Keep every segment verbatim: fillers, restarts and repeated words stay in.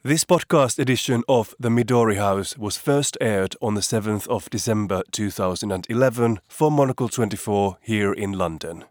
This podcast edition of The Midori House was first aired on the seventh of December two thousand eleven for Monocle twenty-four here in London.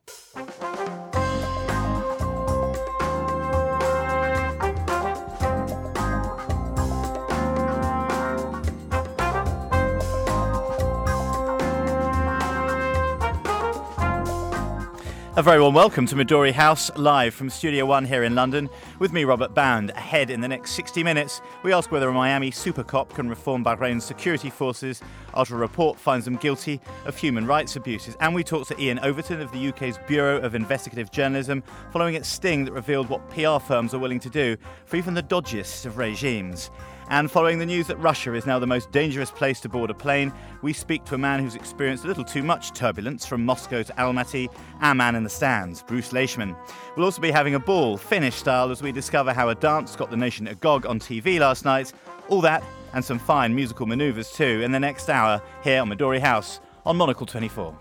A very warm welcome to Midori House, live from Studio One here in London, with me, Robert Bound. Ahead in the next sixty minutes, we ask whether a Miami super cop can reform Bahrain's security forces after a report finds them guilty of human rights abuses. And we talk to Ian Overton of the U K's Bureau of Investigative Journalism, following its sting that revealed what P R firms are willing to do for even the dodgiest of regimes. And following the news that Russia is now the most dangerous place to board a plane, we speak to a man who's experienced a little too much turbulence from Moscow to Almaty, our man in the stands, Bruce Leishman. We'll also be having a ball, Finnish style, as we discover how a dance got the nation agog on T V last night. All that and some fine musical manoeuvres too in the next hour here on Midori House on Monocle twenty-four.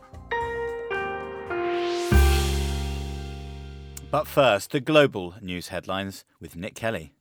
But first, the global news headlines with Nick Kelly.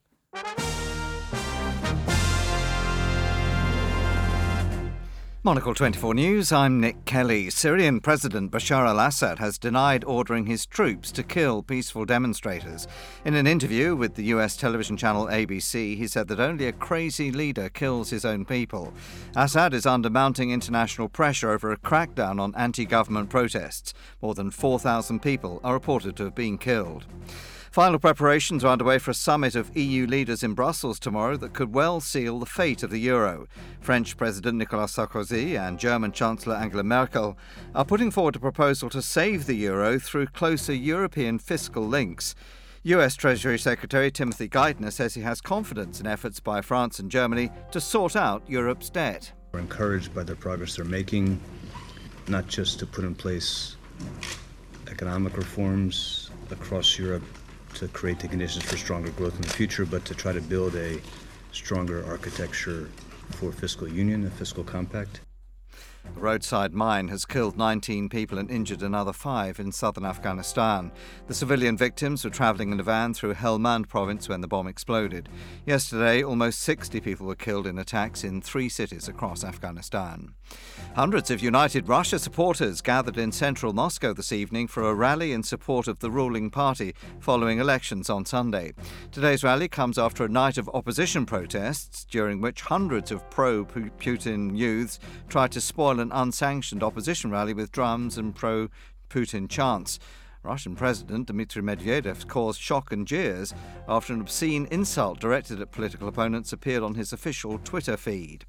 Monocle twenty-four News, I'm Nick Kelly. Syrian President Bashar al-Assad has denied ordering his troops to kill peaceful demonstrators. In an interview with the U S television channel A B C, he said that only a crazy leader kills his own people. Assad is under mounting international pressure over a crackdown on anti-government protests. More than four thousand people are reported to have been killed. Final preparations are underway for a summit of E U leaders in Brussels tomorrow that could well seal the fate of the euro. French President Nicolas Sarkozy and German Chancellor Angela Merkel are putting forward a proposal to save the euro through closer European fiscal links. U S Treasury Secretary Timothy Geithner says he has confidence in efforts by France and Germany to sort out Europe's debt. We're encouraged by the progress they're making, not just to put in place economic reforms across Europe to create the conditions for stronger growth in the future, but to try to build a stronger architecture for fiscal union, a fiscal compact. A roadside mine has killed nineteen people and injured another five in southern Afghanistan. The civilian victims were travelling in a van through Helmand province when the bomb exploded. Yesterday, almost sixty people were killed in attacks in three cities across Afghanistan. Hundreds of United Russia supporters gathered in central Moscow this evening for a rally in support of the ruling party following elections on Sunday. Today's rally comes after a night of opposition protests during which hundreds of pro-Putin youths tried to spoil an unsanctioned opposition rally with drums and pro-Putin chants. Russian President Dmitry Medvedev caused shock and jeers after an obscene insult directed at political opponents appeared on his official Twitter feed.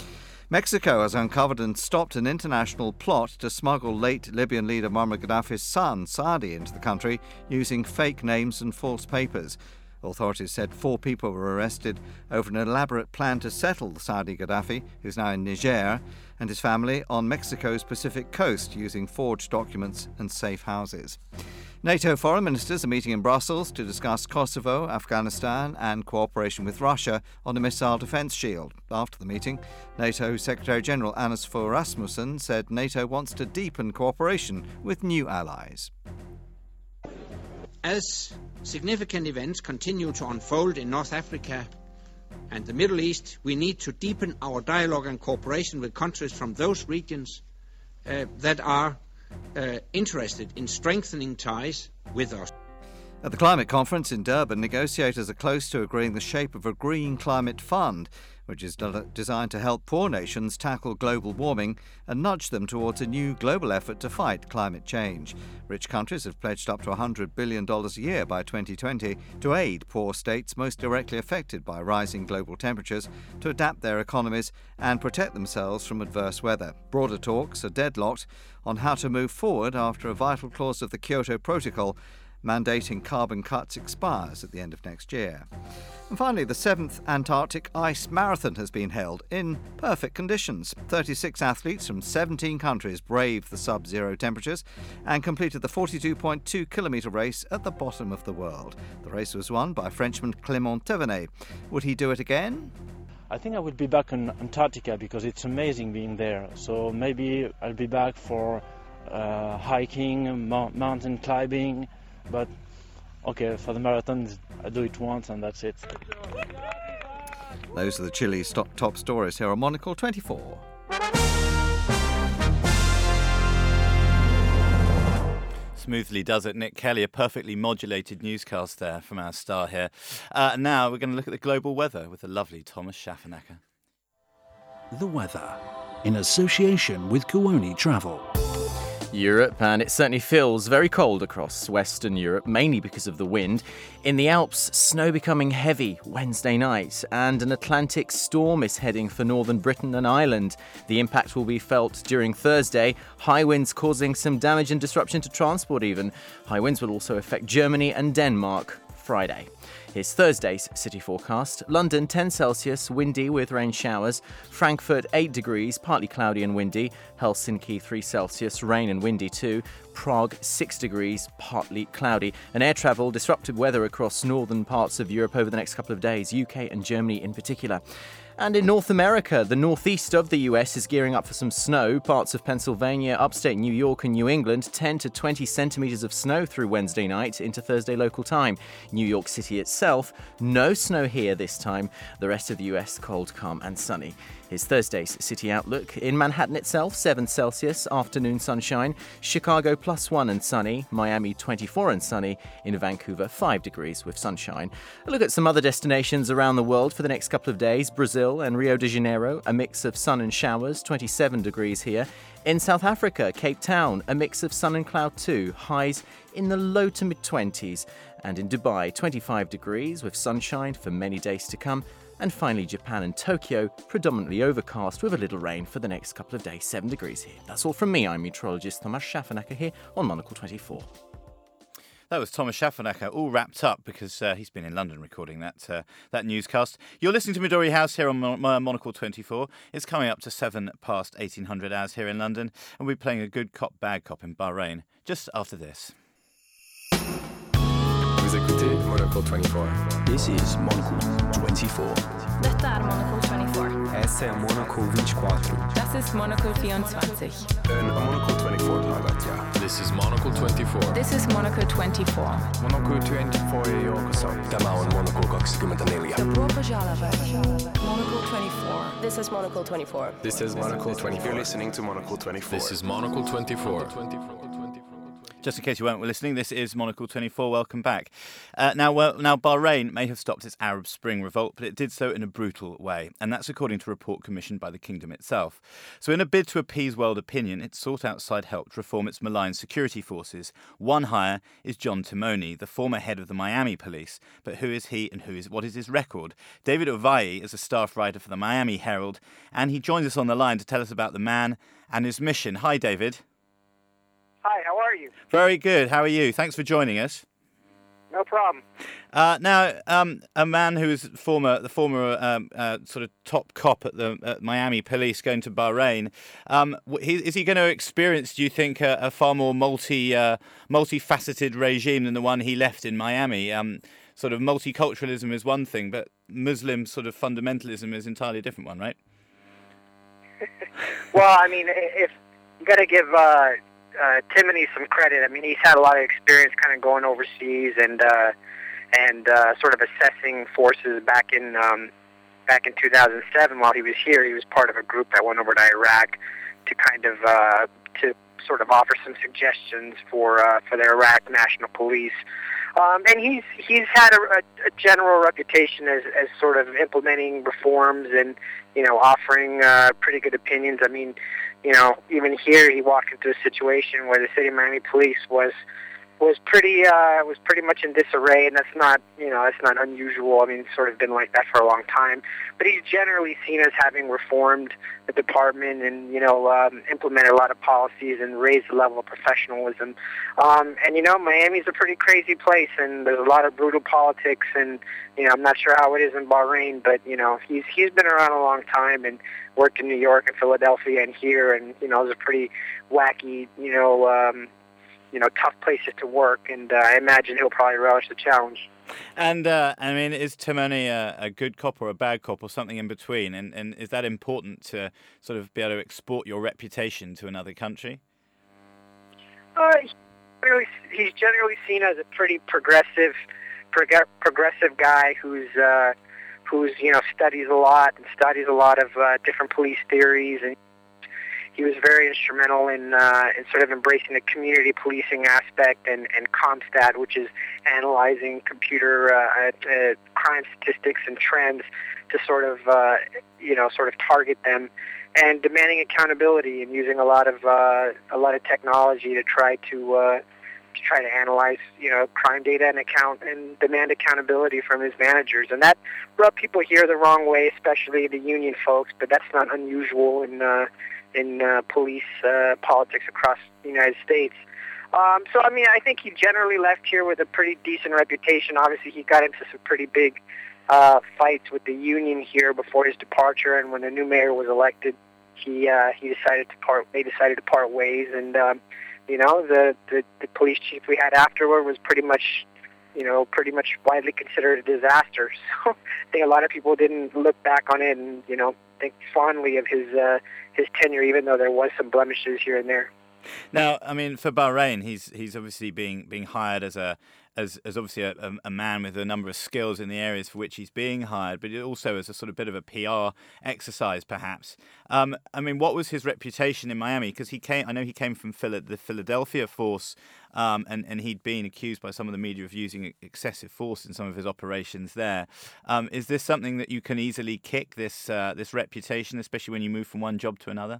Mexico has uncovered and stopped an international plot to smuggle late Libyan leader Muammar Gaddafi's son, Saadi, into the country using fake names and false papers. Authorities said four people were arrested over an elaborate plan to settle Saadi Gaddafi, who's now in Niger, and his family on Mexico's Pacific coast using forged documents and safe houses. NATO foreign ministers are meeting in Brussels to discuss Kosovo, Afghanistan and cooperation with Russia on a missile defence shield. After the meeting, NATO Secretary-General Anders Fogh Rasmussen said NATO wants to deepen cooperation with new allies. As significant events continue to unfold in North Africa and the Middle East, we need to deepen our dialogue and cooperation with countries from those regions uh, that are uh, interested in strengthening ties with us. At the climate conference in Durban, negotiators are close to agreeing the shape of a green climate fund, which is de- designed to help poor nations tackle global warming and nudge them towards a new global effort to fight climate change. Rich countries have pledged up to one hundred billion dollars a year by twenty twenty to aid poor states most directly affected by rising global temperatures to adapt their economies and protect themselves from adverse weather. Broader talks are deadlocked on how to move forward after a vital clause of the Kyoto Protocol mandating carbon cuts expires at the end of next year. And finally, the seventh Antarctic Ice Marathon has been held in perfect conditions. thirty-six athletes from seventeen countries braved the sub-zero temperatures and completed the forty-two point two kilometre race at the bottom of the world. The race was won by Frenchman Clément Thévenet. Would he do it again? I think I will be back in Antarctica because it's amazing being there. So maybe I'll be back for uh, hiking, mo- mountain climbing, but okay, for the marathon, I do it once and that's it. Those are the Chile's top, top stories here on Monocle twenty-four. Smoothly does it, Nick Kelly, a perfectly modulated newscast there from our star here. Uh, now we're going to look at the global weather with the lovely Thomas Schaffenacker. The weather, in association with Kuoni Travel. Europe, and it certainly feels very cold across Western Europe, mainly because of the wind. In the Alps, snow becoming heavy Wednesday night, and an Atlantic storm is heading for northern Britain and Ireland. The impact will be felt during Thursday, high winds causing some damage and disruption to transport even. High winds will also affect Germany and Denmark Friday. Here's Thursday's city forecast. London ten Celsius, windy with rain showers. Frankfurt eight degrees, partly cloudy and windy. Helsinki three Celsius, rain and windy too. Prague six degrees, partly cloudy. And air travel, disrupted weather across northern parts of Europe over the next couple of days, U K and Germany in particular. And in North America, the northeast of the U S is gearing up for some snow. Parts of Pennsylvania, upstate New York and New England, ten to twenty centimetres of snow through Wednesday night into Thursday local time. New York City itself, no snow here this time. The rest of the U S, cold, calm and sunny. Here's Thursday's city outlook. In Manhattan itself, seven Celsius, afternoon sunshine. Chicago plus one and sunny. Miami twenty-four and sunny. In Vancouver, five degrees with sunshine. A look at some other destinations around the world for the next couple of days. Brazil and Rio de Janeiro, a mix of sun and showers, twenty-seven degrees here. In South Africa, Cape Town, a mix of sun and cloud too, highs in the low to mid-twenties. And in Dubai, twenty-five degrees with sunshine for many days to come. And finally, Japan and Tokyo, predominantly overcast with a little rain for the next couple of days, seven degrees here. That's all from me. I'm meteorologist Thomas Schaffenacker here on Monocle twenty-four. That was Thomas Schaffenacker, all wrapped up because uh, he's been in London recording that uh, that newscast. You're listening to Midori House here on Mon- Monocle twenty-four. It's coming up to seven past eighteen hundred hours here in London, and we're playing a good cop, bad cop in Bahrain just after this. Vous écoutez Monocle twenty-four. This is Monocle twenty-four. Detta är Monocle twenty-four. Essa är Monocle twenty-four. Das ist Monocle twenty-four. En Monocle twenty-four talat. This is Monocle twenty-four. This is Monocle twenty-four. Monocle twenty-four ja joukossa. Tämä on Monocle twenty-four. Dobro požalovat. Monocle twenty-four. This is Monocle twenty-four. This is Monocle twenty-four. You're listening to Monocle twenty-four. This is Monocle twenty-four. Just in case you weren't listening, this is Monocle twenty-four. Welcome back. Uh, now, well, now, Bahrain may have stopped its Arab Spring revolt, but it did so in a brutal way, and that's according to a report commissioned by the kingdom itself. So in a bid to appease world opinion, it sought outside help to reform its maligned security forces. One hire is John Timoni, the former head of the Miami police. But who is he and who is what is his record? David Ovai is a staff writer for the Miami Herald, and he joins us on the line to tell us about the man and his mission. Hi, David. Hi, how are you? Very good. How are you? Thanks for joining us. No problem. Uh, now, um, a man who is former, the former um, uh, sort of top cop at the at Miami Police, going to Bahrain. Um, he, is he going to experience, do you think, a, a far more multi, uh, multifaceted regime than the one he left in Miami? Um, sort of multiculturalism is one thing, but Muslim sort of fundamentalism is entirely a different one, right? Well, I mean, if you got to give uh, uh, Timony some credit. I mean, he's had a lot of experience kind of going overseas and uh, and uh, sort of assessing forces back in um, back in two thousand seven. While he was here, he was part of a group that went over to Iraq to kind of uh, to sort of offer some suggestions for uh, for the Iraq National Police. Um, and he's he's had a, a general reputation as, as sort of implementing reforms and, you know, offering uh, pretty good opinions. I mean, you know, even here he walked into a situation where the city of Miami police was was pretty uh, was pretty much in disarray, and that's not you know that's not unusual. I mean, it's sort of been like that for a long time. But he's generally seen as having reformed the department and you know um, implemented a lot of policies and raised the level of professionalism. Um, and you know, Miami's a pretty crazy place, and there's a lot of brutal politics. And you know, I'm not sure how it is in Bahrain, but you know, he's he's been around a long time and worked in New York and Philadelphia and here, and you know, it's a pretty wacky you know. Um, you know, tough places to work, and uh, I imagine he'll probably relish the challenge. And, uh, I mean, is Timoni a, a good cop or a bad cop or something in between? And, and is that important to sort of be able to export your reputation to another country? Uh, he's, generally, he's generally seen as a pretty progressive, prog- progressive guy who's uh, who's you know studies a lot and studies a lot of uh, different police theories, and he was very instrumental in uh, in sort of embracing the community policing aspect and, and CompStat, which is analyzing computer uh, uh, crime statistics and trends to sort of uh, you know sort of target them, and demanding accountability and using a lot of uh, a lot of technology to try to uh, to try to analyze you know crime data and account and demand accountability from his managers. And that rubbed people here the wrong way, especially the union folks. But that's not unusual in uh, in uh, police uh, politics across the United States. Um, so I mean, I think he generally left here with a pretty decent reputation. Obviously, he got into some pretty big Uh, fights with the union here before his departure, and when the new mayor was elected, he uh, he decided to part. They decided to part ways, and um, you know the, the the police chief we had afterward was pretty much, you know, pretty much widely considered a disaster. So I think a lot of people didn't look back on it and you know think fondly of his uh, his tenure, even though there was some blemishes here and there. Now, I mean, for Bahrain, he's he's obviously being being hired as a as as obviously a, a man with a number of skills in the areas for which he's being hired, but also as a sort of bit of a P R exercise, perhaps. Um, I mean, what was his reputation in Miami? Because he came, I know he came from Phila- the Philadelphia force, um, and and he'd been accused by some of the media of using excessive force in some of his operations there. Um, is this something that you can easily kick, this uh, this reputation, especially when you move from one job to another?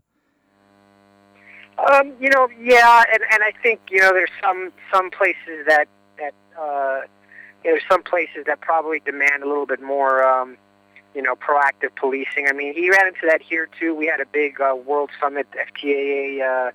Um, you know, yeah, and, and I think, you know, there's some, some places that, that uh, you know, there's some places that probably demand a little bit more, um, you know, proactive policing. I mean, he ran into that here, too. We had a big uh, World Summit F T A A uh,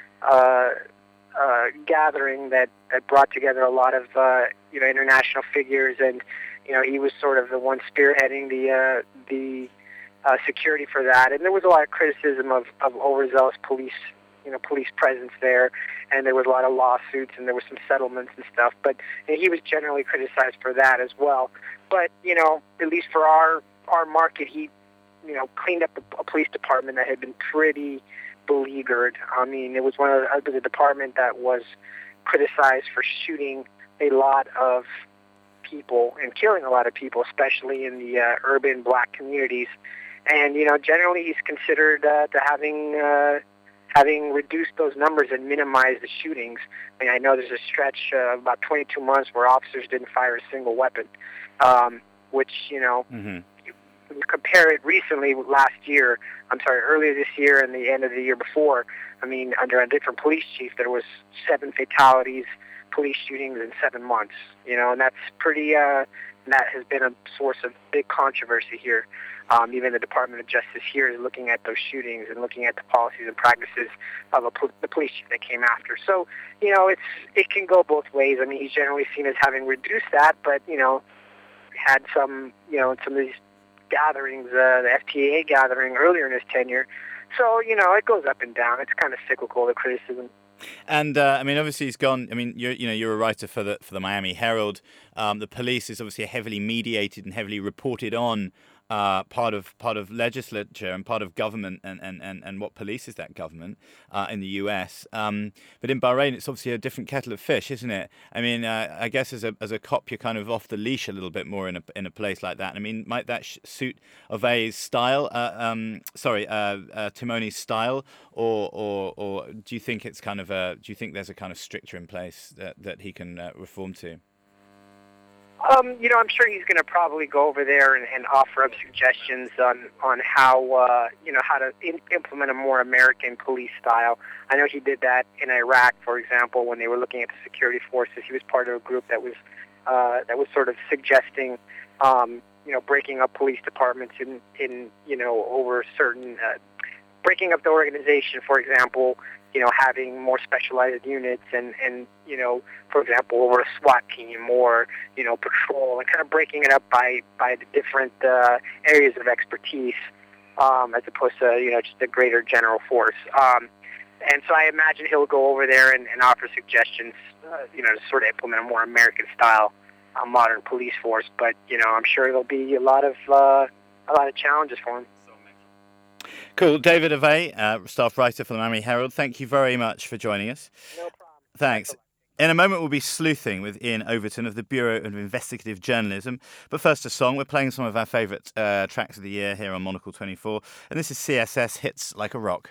uh, uh, gathering that, that brought together a lot of, uh, you know, international figures, and, you know, he was sort of the one spearheading the, uh, the uh, security for that. And there was a lot of criticism of, of overzealous police you know, police presence there, and there was a lot of lawsuits, and there were some settlements and stuff, but and he was generally criticized for that as well. But, you know, at least for our, our market, he, you know, cleaned up a, a police department that had been pretty beleaguered. I mean, it was one of the, it was a department that was criticized for shooting a lot of people and killing a lot of people, especially in the uh, urban black communities. And, you know, generally he's considered uh, to having... Uh, having reduced those numbers and minimized the shootings. I mean, I know there's a stretch uh, of about twenty-two months where officers didn't fire a single weapon, um, which, you know, mm-hmm. you, you compare it recently with last year, I'm sorry, earlier this year and the end of the year before, I mean, under a different police chief, there was seven fatalities, police shootings in seven months, you know, and that's pretty, uh, that has been a source of big controversy here. Um, even the Department of Justice here is looking at those shootings and looking at the policies and practices of a pol- the police chief that came after. So, you know, it's it can go both ways. I mean, he's generally seen as having reduced that, but, you know, had some, you know, some of these gatherings, uh, the F T A A gathering earlier in his tenure. So, you know, it goes up and down. It's kind of cyclical, the criticism. And uh, I mean, obviously, he's gone. I mean, you're you know you're a writer for the for the Miami Herald. Um, the police is obviously a heavily mediated and heavily reported on uh, part of part of legislature and part of government, and, and, and, and what polices that government uh, in the U S. Um, but in Bahrain, it's obviously a different kettle of fish, isn't it? I mean, uh, I guess as a as a cop, you're kind of off the leash a little bit more in a in a place like that. I mean, might that sh- suit Ove's style? Uh, um, sorry, uh, uh, Timoni's style, or or or do you think it's kind of a? Do you think there's a kind of stricture in place that that he can uh, reform to? Um, you know, I'm sure he's going to probably go over there and, and offer up suggestions on on how uh, you know how to in, implement a more American police style. I know he did that in Iraq, for example, when they were looking at the security forces. He was part of a group that was uh, that was sort of suggesting um, you know breaking up police departments in in you know over certain uh, breaking up the organization, for example. You know, having more specialized units and, and, you know, for example, over a SWAT team or, you know, patrol, and kind of breaking it up by, by the different uh, areas of expertise um, as opposed to, you know, just a greater general force. Um, and so I imagine he'll go over there and, and offer suggestions, uh, you know, to sort of implement a more American-style uh, modern police force. But, you know, I'm sure there'll be a lot of, uh, a lot of challenges for him. Cool. David Ove, uh, staff writer for the Miami Herald, thank you very much for joining us. No problem. Thanks. In a moment, we'll be sleuthing with Ian Overton of the Bureau of Investigative Journalism. But first, a song. We're playing some of our favourite uh, tracks of the year here on Monocle twenty-four. And this is C S S Hits Like a Rock.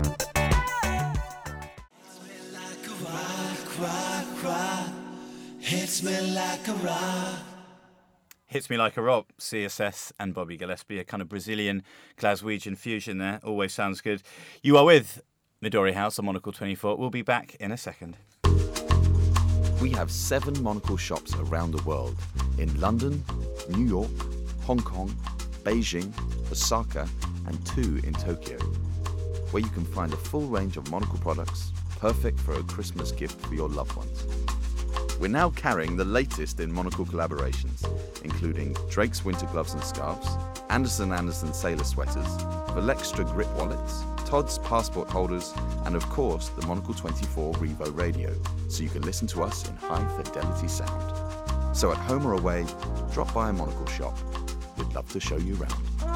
Hits me like a rock. Hits Me Like a Rock, C S S and Bobby Gillespie, a kind of Brazilian Glaswegian fusion there. Always sounds good. You are with Midori House on Monocle twenty-four. We'll be back in a second. We have seven Monocle shops around the world. In London, New York, Hong Kong, Beijing, Osaka, and two in Tokyo, where you can find a full range of Monocle products, perfect for a Christmas gift for your loved ones. We're now carrying the latest in Monocle collaborations, including Drake's winter gloves and scarves, Anderson Anderson sailor sweaters, Valextra grip wallets, Todd's passport holders, and of course the Monocle twenty-four Revo radio, so you can listen to us in high fidelity sound. So at home or away, drop by a Monocle shop. We'd love to show you around.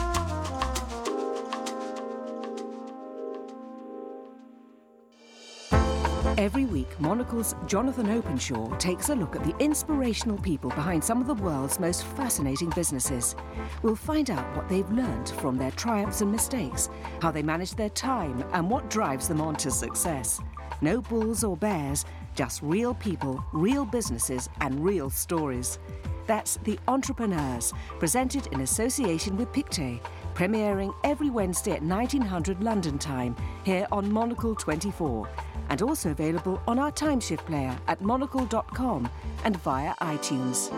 Every week, Monocle's Jonathan Openshaw takes a look at the inspirational people behind some of the world's most fascinating businesses. We'll find out what they've learned from their triumphs and mistakes, how they manage their time, and what drives them on to success. No bulls or bears, just real people, real businesses, and real stories. That's The Entrepreneurs, presented in association with Pictet, premiering every Wednesday at nineteen hundred London time, here on Monocle twenty-four. And also available on our timeshift player at monocle dot com and via iTunes.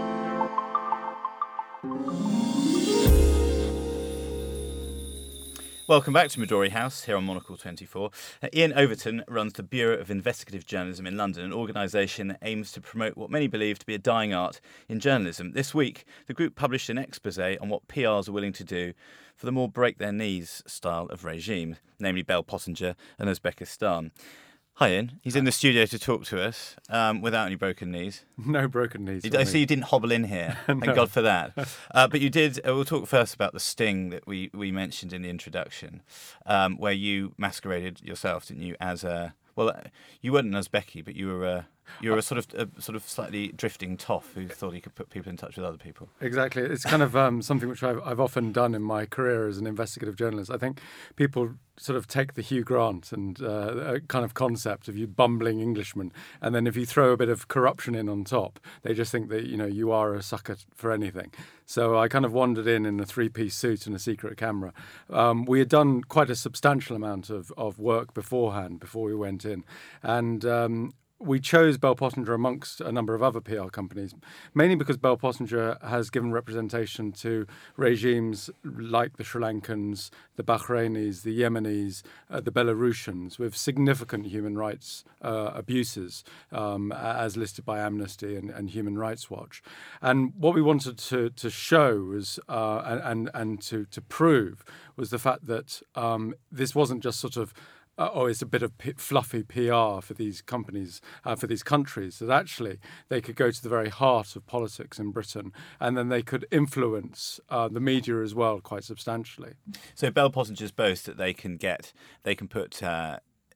Welcome back to Midori House here on Monocle twenty-four. Uh, Ian Overton runs the Bureau of Investigative Journalism in London, an organisation that aims to promote what many believe to be a dying art in journalism. This week, the group published an exposé on what P Rs are willing to do for the more break-their-knees style of regime, namely Bell Pottinger and Uzbekistan. Hi, Ian. He's in the studio to talk to us um, without any broken knees. No broken knees. I see you didn't hobble in here. Thank No. God for that. Uh, but you did. Uh, we'll talk first about the sting that we, we mentioned in the introduction, um, where you masqueraded yourself, didn't you, as a well, uh, you weren't an Uzbeki, but you were a you were a sort of a sort of slightly drifting toff who thought he could put people in touch with other people. Exactly. It's kind of um, something which I've, I've often done in my career as an investigative journalist. I think people sort of take the Hugh Grant and uh, kind of concept of you bumbling Englishman, and then if you throw a bit of corruption in on top, they just think that, you know, you are a sucker for anything. So I kind of wandered in in a three-piece suit and a secret camera. Um, we had done quite a substantial amount of, of work beforehand, before we went in, and um, we chose Bell Pottinger amongst a number of other P R companies, mainly because Bell Pottinger has given representation to regimes like the Sri Lankans, the Bahrainis, the Yemenis, uh, the Belarusians, with significant human rights uh, abuses, um, as listed by Amnesty and, and Human Rights Watch. And what we wanted to, to show was, uh, and, and to, to prove was the fact that um, this wasn't just sort of Uh, oh, it's a bit of p- fluffy P R for these companies, uh, for these countries, that actually they could go to the very heart of politics in Britain, and then they could influence uh, the media as well quite substantially. So Bell Pottinger's boast that they can get, they can put uh,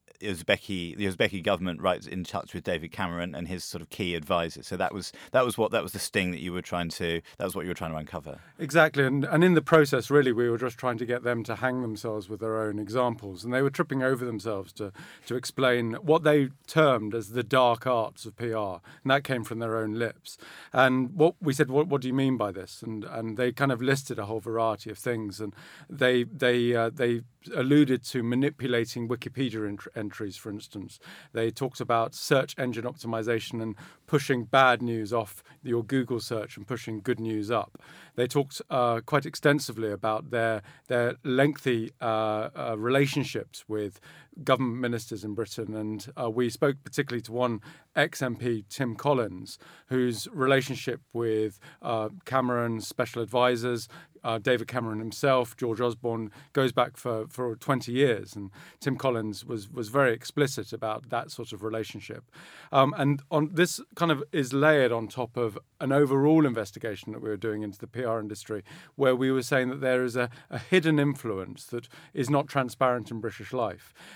Uzbeki, the Uzbeki government right in touch with David Cameron and his sort of key advisors. So that was that was what that was the sting that you were trying to that was what you were trying to uncover. Exactly, and and in the process, really, we were just trying to get them to hang themselves with their own examples, and they were tripping over themselves to to explain what they termed as the dark arts of P R, and that came from their own lips. And what we said, what what do you mean by this? And and they kind of listed a whole variety of things, and they they uh, they alluded to manipulating Wikipedia ent- entries, for instance. They talked about search engine optimization and pushing bad news off your Google search and pushing good news up. They talked uh, quite extensively about their their lengthy uh, uh, relationships with government ministers in Britain, and uh, we spoke particularly to one ex-M P, Tim Collins, whose relationship with uh, Cameron's special advisors, Uh, David Cameron himself, George Osborne, goes back for, for twenty years. And Tim Collins was was very explicit about that sort of relationship. Um, and on this kind of is layered on top of an overall investigation that we were doing into the P R industry, where we were saying that there is a, a hidden influence that is not transparent in British life.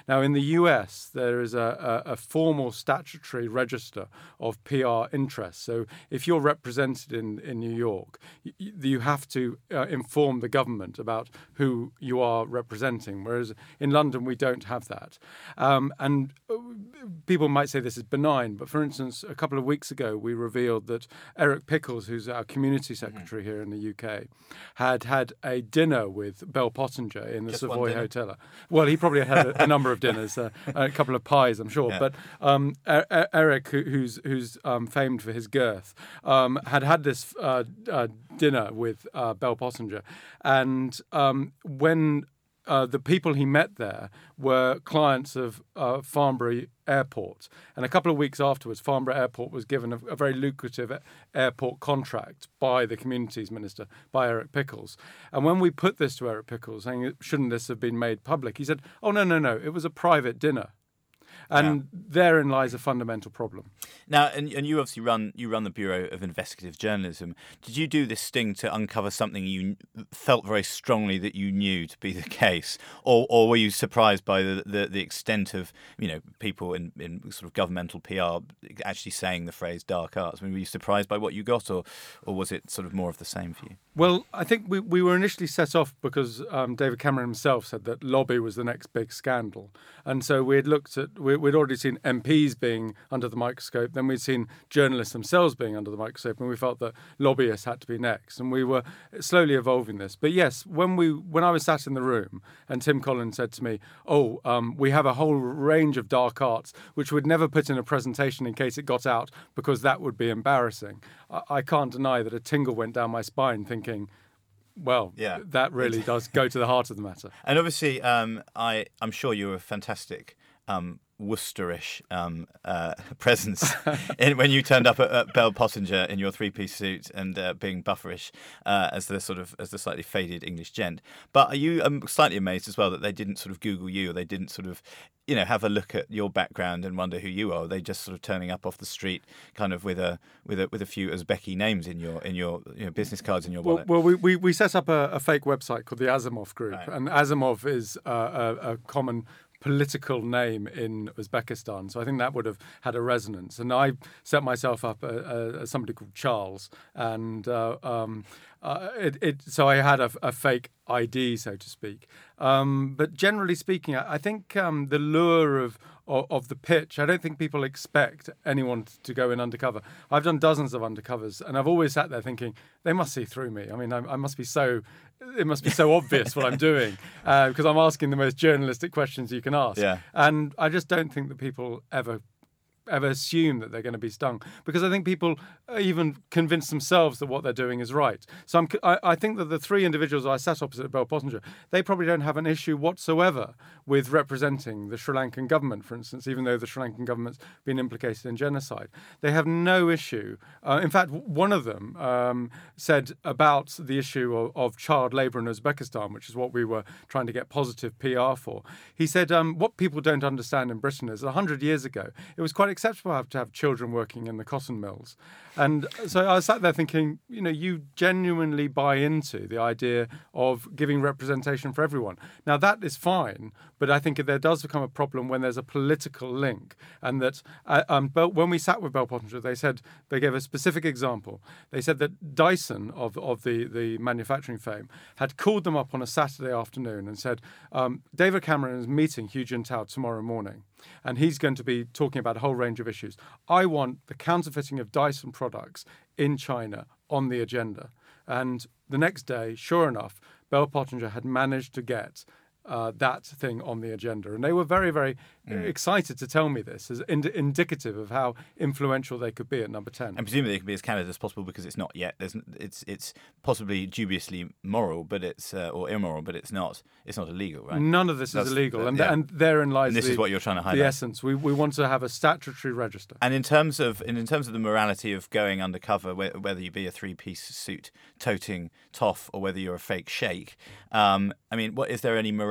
Now, in the U S, there is a, a, a formal statutory register of P R interests. So if you're represented in, in New York, you, you have to uh, inform the government about who you are representing, whereas in London, we don't have that. Um, and people might say this is benign, but for instance, a couple of weeks ago, we revealed that Eric Pickles, who's our community secretary mm-hmm. here in the U K, had had a dinner with Bell Pottinger in the Just Savoy Hotel. Well, he probably had a, a number of dinners, uh, a couple of pies, I'm sure. Yeah. But um, er- Eric, who, who's who's um, famed for his girth, um, had had this uh, uh, dinner with uh, Bell Pottinger, and um, when Uh, the people he met there were clients of uh, Farnborough Airport. And a couple of weeks afterwards, Farnborough Airport was given a, a very lucrative airport contract by the Communities Minister, by Eric Pickles. And when we put this to Eric Pickles, saying, shouldn't this have been made public? He said, oh, no, no, no, it was a private dinner. And yeah. therein lies a fundamental problem. Now, and, and you obviously run you run the Bureau of Investigative Journalism. Did you do this sting to uncover something you felt very strongly that you knew to be the case, or or were you surprised by the the, the extent of you know people in, in sort of governmental P R actually saying the phrase dark arts? I mean, were you surprised by what you got, or or was it sort of more of the same for you? Well, I think we, we were initially set off because um, David Cameron himself said that lobby was the next big scandal. And so we had looked at, we, we'd already seen M Ps being under the microscope, then we'd seen journalists themselves being under the microscope, and we felt that lobbyists had to be next. And we were slowly evolving this. But yes, when we when I was sat in the room and Tim Collins said to me, oh, um, we have a whole range of dark arts, which we'd never put in a presentation in case it got out, because that would be embarrassing. I, I can't deny that a tingle went down my spine thinking, well, yeah. that really does go to the heart of the matter. And obviously, um, I, I'm sure you were a fantastic um, Worcesterish um, uh, presence in, when you turned up at, at Bell Pottinger in your three-piece suit and uh, being bufferish uh, as the sort of as the slightly faded English gent. But are you um, slightly amazed as well that they didn't sort of Google you, or they didn't sort of you know have a look at your background and wonder who you are? They just sort of turning up off the street, kind of with a with a with a few Uzbeki names in your in your you know, business cards in your wallet. Well, well we, we we set up a, a fake website called the Azimov Group, right. and Azimov is uh, a, a common political name in Uzbekistan, so I think that would have had a resonance. And I set myself up uh, uh, as somebody called Charles, and uh, um, uh, it, it, so I had a, a fake I D, so to speak. Um, but generally speaking, I, I think um, the lure of, of of the pitch, I don't think people expect anyone to go in undercover. I've done dozens of undercovers, and I've always sat there thinking, they must see through me. I mean, I, I must be so, it must be so obvious what I'm doing, uh, because I'm asking the most journalistic questions you can ask. Yeah. And I just don't think that people ever ever assume that they're going to be stung, because I think people even convince themselves that what they're doing is right. So I'm, I, I think that the three individuals I sat opposite Bell Pottinger, they probably don't have an issue whatsoever with representing the Sri Lankan government, for instance, even though the Sri Lankan government's been implicated in genocide. They have no issue. Uh, in fact, one of them um, said about the issue of, of child labour in Uzbekistan, which is what we were trying to get positive P R for. He said, um, what people don't understand in Britain is one hundred years ago, it was quite acceptable to have children working in the cotton mills. And so I sat there thinking, you know, you genuinely buy into the idea of giving representation for everyone. Now, that is fine, but I think there does become a problem when there's a political link. And that uh, um, but when we sat with Bell Pottinger, they said, they gave a specific example. They said that Dyson, of, of the, the manufacturing fame, had called them up on a Saturday afternoon and said, um, David Cameron is meeting Hu Jintao tomorrow morning, and he's going to be talking about a whole range of issues. I want the counterfeiting of Dyson products in China on the agenda. And the next day, sure enough, Bell Pottinger had managed to get uh, that thing on the agenda. And they were very, very mm. excited to tell me this as ind- indicative of how influential they could be at number ten. And presumably it can be as candid as possible because it's not yet. There's, it's it's possibly dubiously moral, but it's uh, or immoral, but it's not. It's not illegal, right? None of this That's, is illegal, uh, and, yeah. and therein lies and this the, is what you're trying to highlight. The essence. We we want to have a statutory register. And in terms of in, in terms of the morality of going undercover, whether you be a three-piece suit toting toff or whether you're a fake sheikh, um, I mean, what is there any morality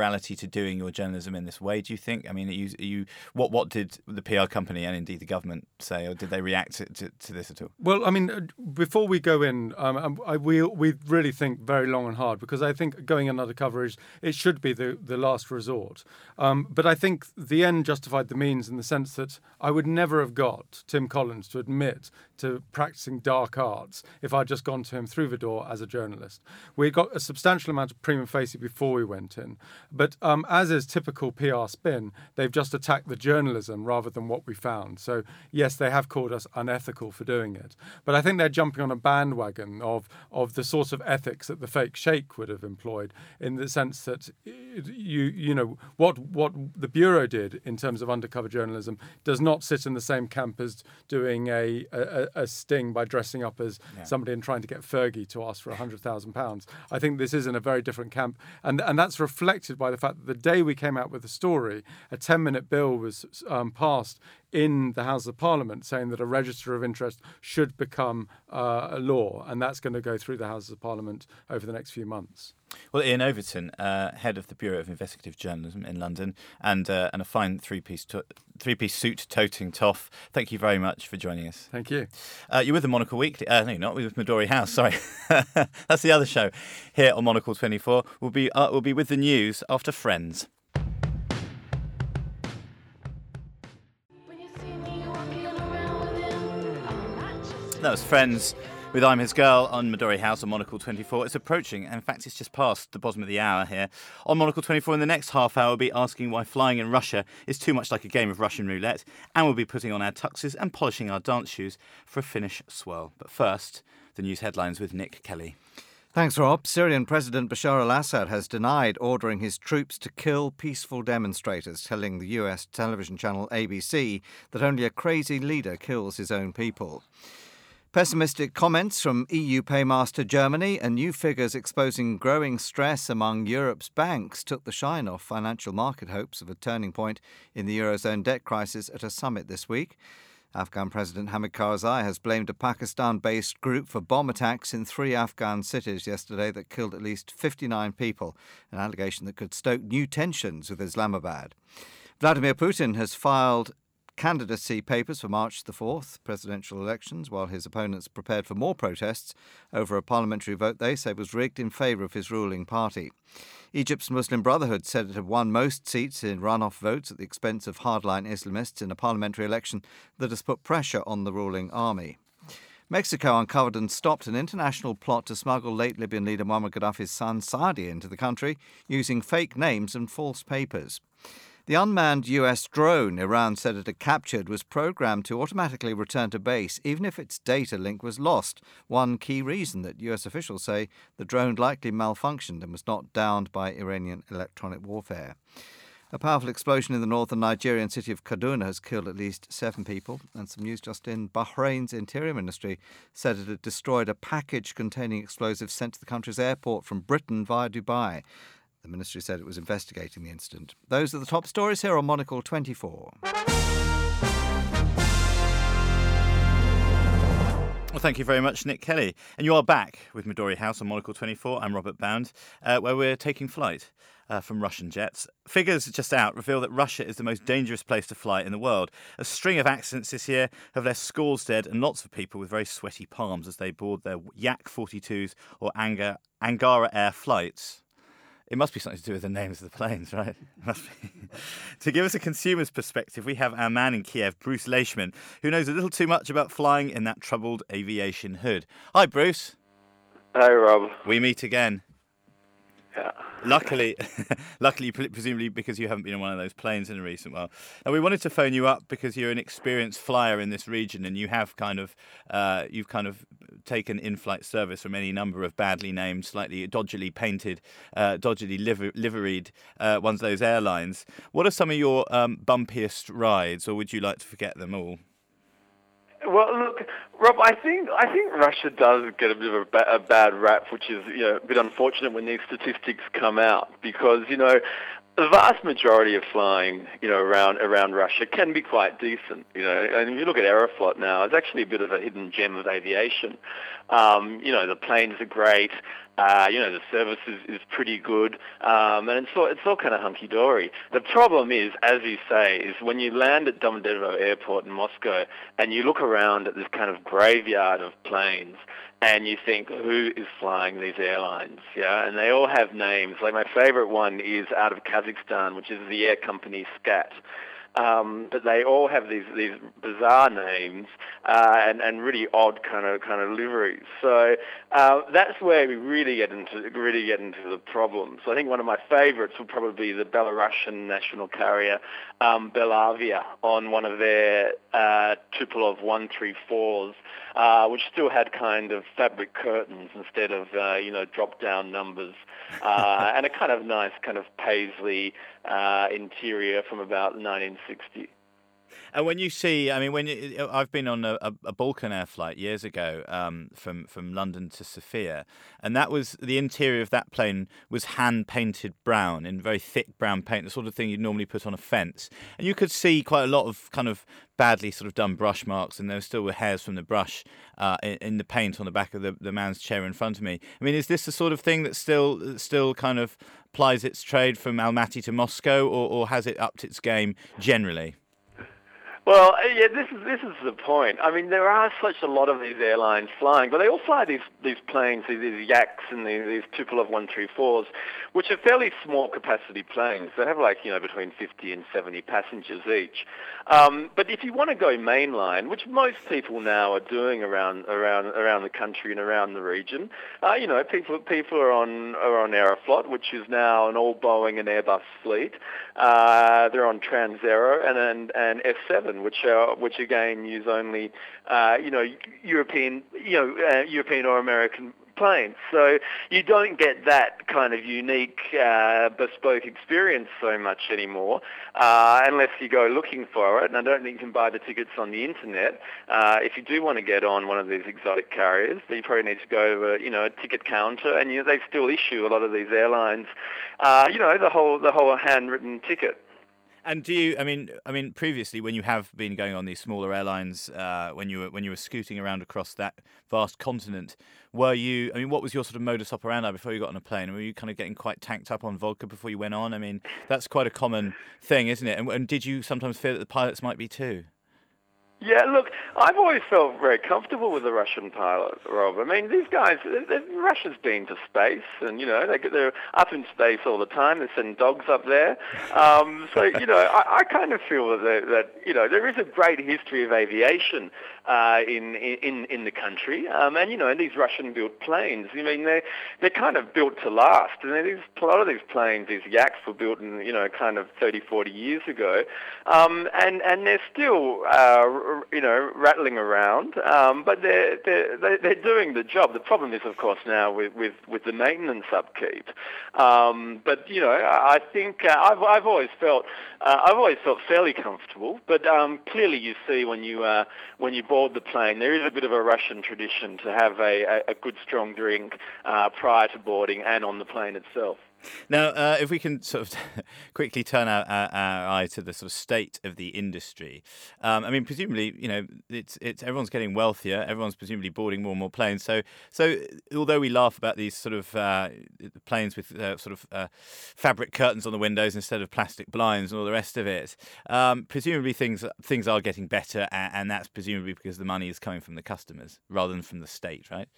morality to doing your journalism in this way, do you think? I mean, are you, are you, what what did the P R company and indeed the government say, or did they react to, to, to this at all? Well, I mean, before we go in, um, I, we we really think very long and hard, because I think going in undercover is, it should be the, the last resort. Um, but I think the end justified the means, in the sense that I would never have got Tim Collins to admit to practicing dark arts if I'd just gone to him through the door as a journalist. We got a substantial amount of prima facie before we went in. But um, as is typical P R spin, they've just attacked the journalism rather than what we found. So, yes, they have called us unethical for doing it. But I think they're jumping on a bandwagon of, of the sort of ethics that the fake sheikh would have employed, in the sense that, you you know, what, what the Bureau did in terms of undercover journalism does not sit in the same camp as doing a, a, a sting by dressing up as yeah. somebody and trying to get Fergie to ask for one hundred thousand pounds. I think this is in a very different camp. And, and that's reflected by the fact that the day we came out with the story, a ten-minute bill was um, passed in the House of Parliament saying that a register of interest should become uh, a law, and that's going to go through the Houses of Parliament over the next few months. Well, Ian Overton, uh, head of the Bureau of Investigative Journalism in London, and uh, and a fine three-piece to- three-piece suit-toting toff. Thank you very much for joining us. Thank you. Uh, you're with the Monocle Weekly. Uh, no, you're not. We're with Midori House. Sorry, that's the other show here on Monocle twenty-four. We'll be uh, we'll be with the news after Friends. That was Friends with I'm His Girl on Midori House on Monocle twenty-four. It's approaching, and in fact it's just past the bottom of the hour here. On Monocle twenty-four in the next half hour we'll be asking why flying in Russia is too much like a game of Russian roulette, and we'll be putting on our tuxes and polishing our dance shoes for a Finnish swirl. But first, the news headlines with Nick Kelly. Thanks, Rob. Syrian President Bashar al-Assad has denied ordering his troops to kill peaceful demonstrators, telling the U S television channel A B C that only a crazy leader kills his own people. Pessimistic comments from E U paymaster Germany and new figures exposing growing stress among Europe's banks took the shine off financial market hopes of a turning point in the Eurozone debt crisis at a summit this week. Afghan President Hamid Karzai has blamed a Pakistan-based group for bomb attacks in three Afghan cities yesterday that killed at least fifty-nine people, an allegation that could stoke new tensions with Islamabad. Vladimir Putin has filed candidacy papers for March the fourth presidential elections, while his opponents prepared for more protests over a parliamentary vote they say was rigged in favour of his ruling party. Egypt's Muslim Brotherhood said it had won most seats in runoff votes at the expense of hardline Islamists in a parliamentary election that has put pressure on the ruling army. Mexico uncovered and stopped an international plot to smuggle late Libyan leader Muammar Gaddafi's son Saadi into the country using fake names and false papers. The unmanned U S drone Iran said it had captured was programmed to automatically return to base even if its data link was lost, one key reason that U S officials say the drone likely malfunctioned and was not downed by Iranian electronic warfare. A powerful explosion in the northern Nigerian city of Kaduna has killed at least seven people, and some news just in. Bahrain's Interior Ministry said it had destroyed a package containing explosives sent to the country's airport from Britain via Dubai. The ministry said it was investigating the incident. Those are the top stories here on Monocle twenty-four. Well, thank you very much, Nick Kelly. And you are back with Midori House on Monocle twenty-four. I'm Robert Bound, uh, where we're taking flight uh, from Russian jets. Figures just out reveal that Russia is the most dangerous place to fly in the world. A string of accidents this year have left scores dead and lots of people with very sweaty palms as they board their Yak forty-twos or Anga- Angara Air flights. It must be something to do with the names of the planes, right? It must be. To give us a consumer's perspective, we have our man in Kiev, Bruce Leishman, who knows a little too much about flying in that troubled aviation hood. Hi, Bruce. Hi, Rob. We meet again. Yeah. Luckily, luckily, presumably because you haven't been in one of those planes in a recent while. And we wanted to phone you up because you're an experienced flyer in this region, and you have kind of, uh, you've kind of taken in-flight service from any number of badly named, slightly dodgily painted, uh, dodgily liver- liveried uh, ones of those airlines. What are some of your um, bumpiest rides, or would you like to forget them all? Well, look, Rob, I think I think Russia does get a bit of a, ba- a bad rap, which is, you know, a bit unfortunate when these statistics come out, because, you know, the vast majority of flying, you know, around around Russia can be quite decent, you know. And if you look at Aeroflot now, it's actually a bit of a hidden gem of aviation. Um, you know, the planes are great. Uh, you know, the service is, is pretty good, um, and it's all, it's all kind of hunky-dory. The problem is, as you say, is when you land at Domodedovo Airport in Moscow and you look around at this kind of graveyard of planes and you think, who is flying these airlines? Yeah, and they all have names. Like my favorite one is out of Kazakhstan, which is the air company SCAT. Um, but they all have these these bizarre names uh, and and really odd kind of kind of liveries. So uh, that's where we really get into really get into the problems. So I think one of my favourites would probably be the Belarusian national carrier um, Belavia on one of their uh, Tupolev one thirty-fours, uh, which still had kind of fabric curtains instead of uh, you know drop down numbers, uh, and a kind of nice kind of paisley uh, interior from about nineteen sixty. And when you see, I mean, when you, I've been on a, a Balkan Air flight years ago um, from from London to Sofia, and that was the interior of that plane was hand painted brown in very thick brown paint, the sort of thing you'd normally put on a fence, and you could see quite a lot of kind of badly sort of done brush marks, and there still were hairs from the brush uh, in, in the paint on the back of the, the man's chair in front of me. I mean, is this the sort of thing that still still kind of plies its trade from Almaty to Moscow, or, or has it upped its game generally? Well, yeah, this is this is the point. I mean, there are such a lot of these airlines flying, but they all fly these these planes, these, these Yaks and these, these Tupolev one thirty-fours, which are fairly small capacity planes. They have like, you know, between fifty and seventy passengers each. Um, but if you want to go mainline, which most people now are doing around around around the country and around the region, uh, you know, people people are on are on Aeroflot, which is now an all Boeing and Airbus fleet. Uh, they're on Transaero and and, and F seven. Which are, which again use only, uh, you know, European, you know, uh, European or American planes. So you don't get that kind of unique, uh, bespoke experience so much anymore, uh, unless you go looking for it. And I don't think you can buy the tickets on the internet. Uh, if you do want to get on one of these exotic carriers, then you probably need to go to a, you know, a ticket counter, and you know, they still issue a lot of these airlines, uh, you know, the whole the whole handwritten ticket. And do you? I mean, I mean, previously, when you have been going on these smaller airlines, uh, when you were when you were scooting around across that vast continent, were you? I mean, what was your sort of modus operandi before you got on a plane? Were you kind of getting quite tanked up on vodka before you went on? I mean, that's quite a common thing, isn't it? And, and did you sometimes fear that the pilots might be too? Yeah, look, I've always felt very comfortable with the Russian pilots, Rob. I mean, these guys, Russia's been to space, and, you know, they, they're up in space all the time. They send dogs up there. Um, so, you know, I, I kind of feel that, that, you know, there is a great history of aviation uh, in, in in the country. Um, and, you know, these Russian-built planes, I mean, they're, they're kind of built to last. And these, a lot of these planes, these Yaks, were built in, you know, kind of thirty, forty years ago. Um, and, and they're still... Uh, you know, rattling around, um, but they're, they're, they're doing the job. The problem is, of course, now with, with, with the maintenance upkeep. Um, but, you know, I think uh, I've, I've always felt, uh, I've always felt fairly comfortable, but um, clearly you see when you, uh, when you board the plane, there is a bit of a Russian tradition to have a, a good strong drink uh, prior to boarding and on the plane itself. Now, uh, if we can sort of quickly turn our, our, our eye to the sort of state of the industry, um, I mean, presumably, you know, it's it's everyone's getting wealthier. Everyone's presumably boarding more and more planes. So, so although we laugh about these sort of uh, planes with uh, sort of uh, fabric curtains on the windows instead of plastic blinds and all the rest of it, um, presumably things things are getting better, and, and that's presumably because the money is coming from the customers rather than from the state, right?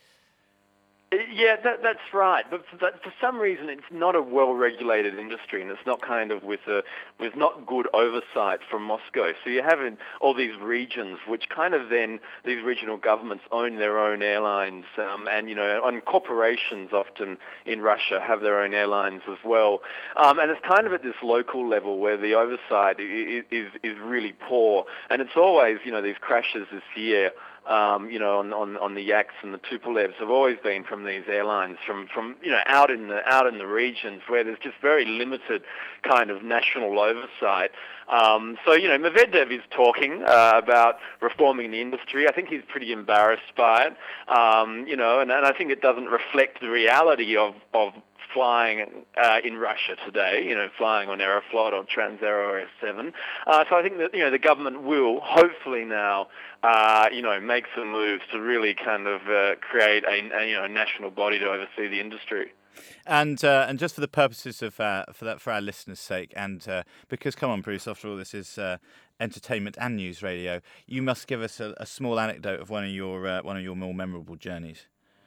Yeah, that, that's right. But for, that, for some reason, it's not a well-regulated industry, and it's not kind of with a with not good oversight from Moscow. So you have in all these regions, which kind of then these regional governments own their own airlines, um, and you know, and corporations often in Russia have their own airlines as well. Um, and it's kind of at this local level where the oversight is is, is really poor, and it's always, you know, these crashes this year. Um, you know, on, on on the Yaks and the Tupolevs have always been from these airlines, from, from you know out in the out in the regions where there's just very limited kind of national oversight. Um, so you know, Medvedev is talking uh, about reforming the industry. I think he's pretty embarrassed by it. Um, you know, and, and I think it doesn't reflect the reality of of flying uh, in Russia today, you know, flying on Aeroflot or Transaero or S seven. Uh, so I think that, you know, the government will hopefully now, uh, you know, make some moves to really kind of uh, create a, a, you know, national body to oversee the industry. And uh, and just for the purposes of uh, for that for our listeners' sake, and uh, because come on, Bruce, after all, this is uh, entertainment and news radio. You must give us a, a small anecdote of one of your uh, one of your more memorable journeys.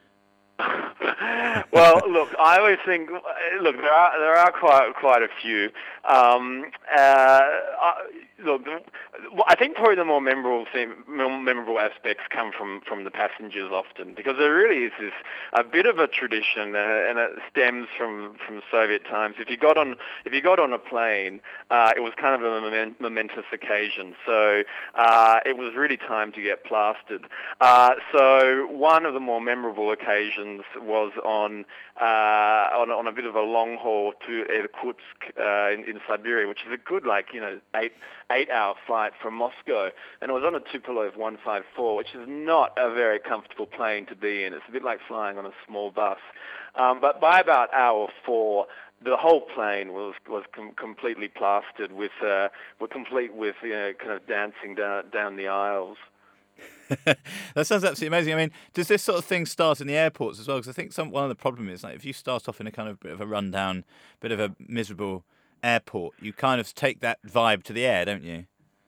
Well, look, I always think, look, there are there are quite quite a few. Um, uh, I, look, I think probably the more memorable thing, more memorable aspects come from, from the passengers often, because there really is this a bit of a tradition, uh, and it stems from, from Soviet times. If you got on if you got on a plane, uh, it was kind of a moment, momentous occasion. So uh, it was really time to get plastered. Uh, so one of the more memorable occasions was on uh, on, on a bit of a long haul to Irkutsk uh, in, in Siberia, which is a good, like, you know, eight eight hour flight from Moscow, and it was on a Tupolev one fifty-four, which is not a very comfortable plane to be in. It's a bit like flying on a small bus. Um, but by about hour four, the whole plane was was com- completely plastered with uh, were complete with, you know, kind of dancing down down the aisles. That sounds absolutely amazing. I mean, does this sort of thing start in the airports as well? Because I think some one of the problem is, like, if you start off in a kind of bit of a rundown, bit of a miserable airport, you kind of take that vibe to the air, don't you?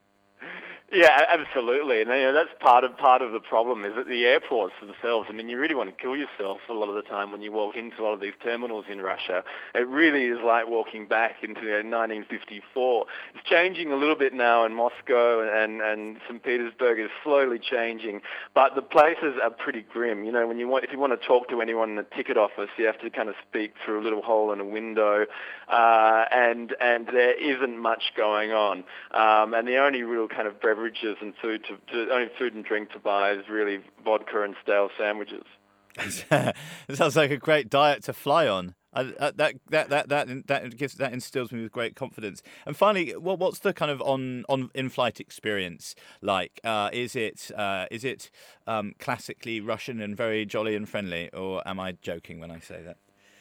Yeah, absolutely, and, you know, that's part of part of the problem is that the airports themselves. I mean, you really want to kill yourself a lot of the time when you walk into a lot of these terminals in Russia. It really is like walking back into, you know, nineteen fifty-four. It's changing a little bit now in Moscow, and and Saint Petersburg is slowly changing, but the places are pretty grim. You know, when you want if you want to talk to anyone in the ticket office, you have to kind of speak through a little hole in a window, uh, and and there isn't much going on, um, and the only real kind of beverages and food to, to only food and drink to buy is really vodka and stale sandwiches. It sounds like a great diet to fly on. I, uh, that that that that that gives that instills me with great confidence. And finally, what what's the kind of on on in-flight experience like? Uh, is it uh, is it um, classically Russian and very jolly and friendly, or am I joking when I say that?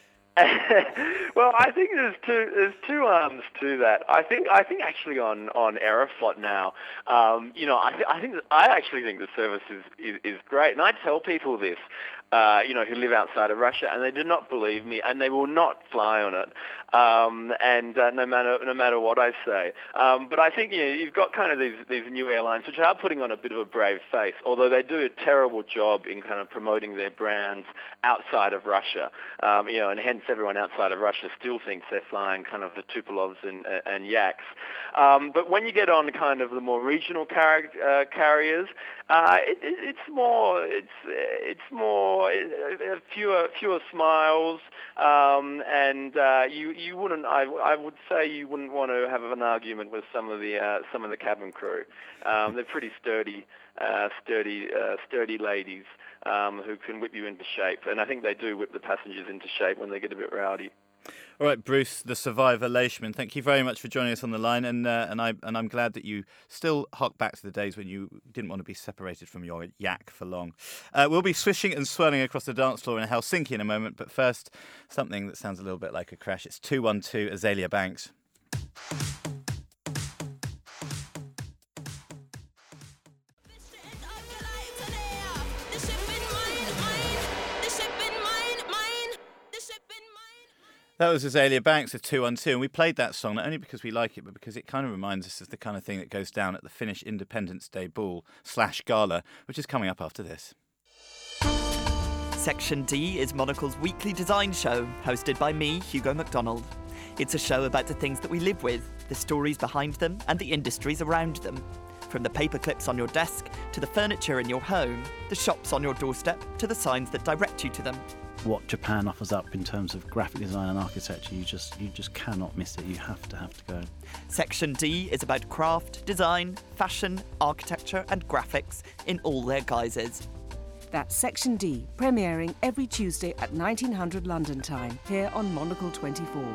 Well, I think there's two there's two arms to that. I think I think actually on, on Aeroflot now, um, you know, I, th- I think that, I actually think the service is, is, is great, and I tell people this, uh, you know, who live outside of Russia, and they do not believe me, and they will not fly on it, um, and uh, no matter no matter what I say. Um, but I think, you know, you've got kind of these these new airlines which are putting on a bit of a brave face, although they do a terrible job in kind of promoting their brands outside of Russia, um, you know, and hence everyone outside of Russia still thinks they're flying kind of the Tupolevs and, uh, and Yaks. Um, but when you get on kind of the more regional car- uh, carriers, uh, it, it, it's more, it's it's more, uh, fewer fewer smiles, um, and uh, you you wouldn't, I, I would say you wouldn't want to have an argument with some of the uh, some of the cabin crew. Um, they're pretty sturdy, uh, sturdy, uh, sturdy ladies. Um, who can whip you into shape. And I think they do whip the passengers into shape when they get a bit rowdy. All right, Bruce, the survivor Leishman, thank you very much for joining us on the line, and uh, and I and I'm glad that you still hark back to the days when you didn't want to be separated from your yak for long. Uh, we'll be swishing and swirling across the dance floor in Helsinki in a moment, but first, something that sounds a little bit like a crash. It's two one two Azealia Banks. That was Azealia Banks with two one two, and we played that song not only because we like it, but because it kind of reminds us of the kind of thing that goes down at the Finnish Independence Day Ball slash Gala, which is coming up after this. Section D is Monocle's weekly design show, hosted by me, Hugo MacDonald. It's a show about the things that we live with, the stories behind them, and the industries around them. From the paperclips on your desk, to the furniture in your home, the shops on your doorstep, to the signs that direct you to them. What Japan offers up in terms of graphic design and architecture, you just you just cannot miss it. You have to have to go. Section D is about craft, design, fashion, architecture and graphics in all their guises. That's Section D, premiering every Tuesday at nineteen hundred London time, here on Monocle twenty-four.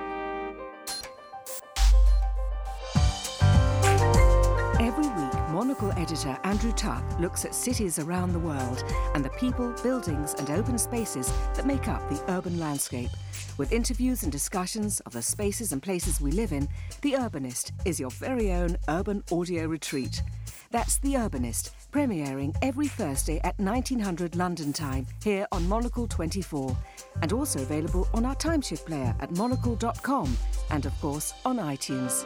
Every week, Monocle Monocle editor Andrew Tuck looks at cities around the world and the people, buildings and open spaces that make up the urban landscape. With interviews and discussions of the spaces and places we live in, The Urbanist is your very own urban audio retreat. That's The Urbanist, premiering every Thursday at nineteen hundred London time here on Monocle twenty-four, and also available on our timeshift player at monocle dot com and, of course, on iTunes.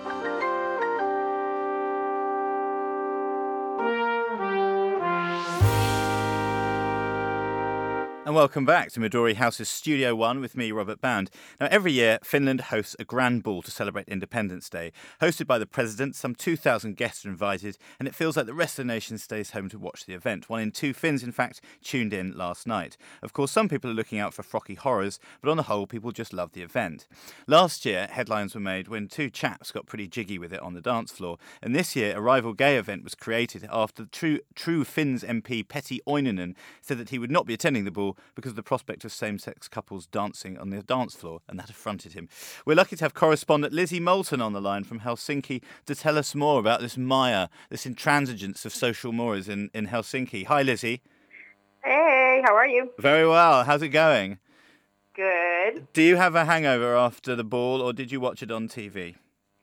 And welcome back to Midori House's Studio One with me, Robert Bound. Now, every year, Finland hosts a grand ball to celebrate Independence Day. Hosted by the President, some two thousand guests are invited, and it feels like the rest of the nation stays home to watch the event. One in two Finns, in fact, tuned in last night. Of course, some people are looking out for frocky horrors, but on the whole, people just love the event. Last year, headlines were made when two chaps got pretty jiggy with it on the dance floor, and this year, a rival gay event was created after True, True Finns M P Petty Oinonen said that he would not be attending the ball because of the prospect of same-sex couples dancing on the dance floor, and that affronted him. We're lucky to have correspondent Lizzie Moulton on the line from Helsinki to tell us more about this mire, this intransigence of social mores in, in Helsinki. Hi, Lizzie. Hey, how are you? Very well. How's it going? Good. Do you have a hangover after the ball, or did you watch it on T V?